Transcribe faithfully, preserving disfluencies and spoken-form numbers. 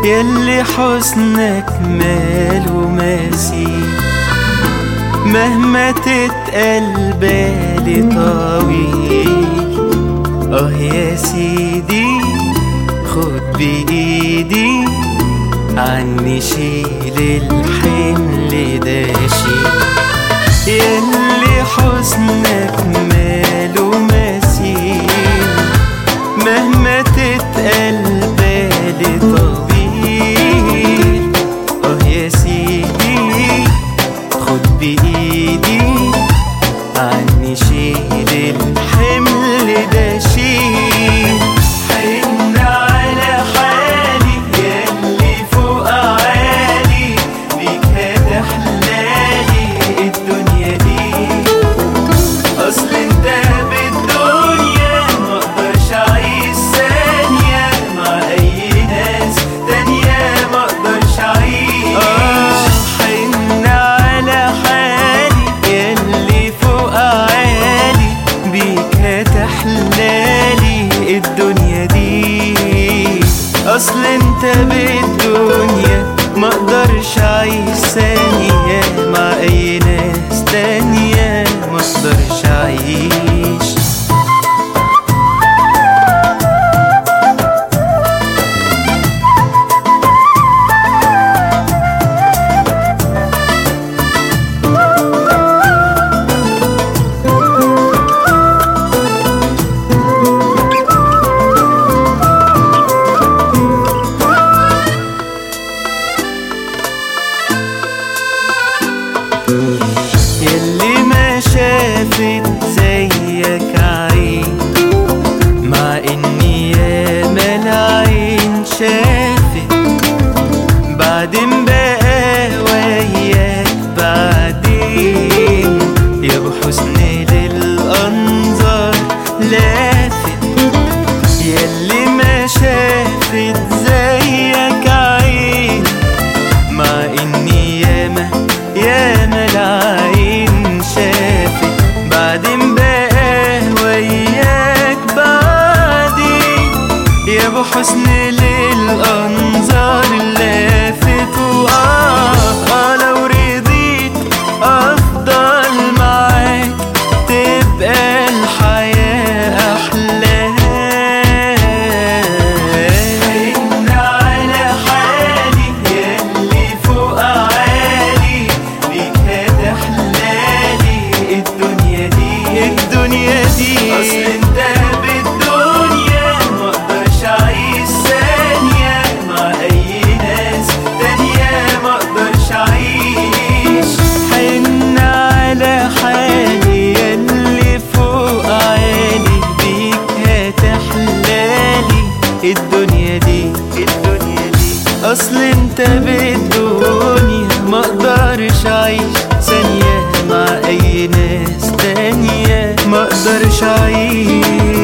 ياللي حسنك ماله مثيل، مهما تتقل بالي طويل. اه يا سيدي خد بإيدي عني، شيل الحمل ده شيل. ياللي حسنك ماله مثيل، مهما تتقل بالي طويل. اه يا سيدي خد بإيدي عني، شيل الحمل ده شيل. حن على حالي ياللي فوق عالي، بيك هتحلالي الدنيا دي. اصل انت بالدنيا مقدرش اعيش ثانية مع اي ناس تانية، مقدرش اعيش. آه حن على حالي ياللي فوق عالي، بيك هتحلالي الدنيا دي. اصل انت بالدنيا مقدرش اعيش ثانية مع اي ناس تانية، مقدرش اعيش. ياللي ما شافت زيك عين، مع اني ياما العين شافت. بعدين بقى وياك بعدين، يا بحسن للأنظار لافت. ياللي ما شافت زيك عين، مع اني ياما ياما العين شافت. بعدين بقى وياك بعدين، يا ابو حسن للأنظار اللافت. وآه آه لو رضيت أفضل معاك، تبقى الحياة أحلى. حن على حالي ياللي فوق عالي، بيك هتحلالي الدنيا دي الدنيا دي. اصل انت بالدنيا مقدرش اعيش ثانية مع اي ناس تانية، مقدرش اعيش. حن على حالي ياللي فوق عالي، بيك هتحلالي الدنيا دي الدنيا دي. اصل انت بالدنيا مقدرش اعيش ثانية مع اي ناس تانية، مقدرش اعيش.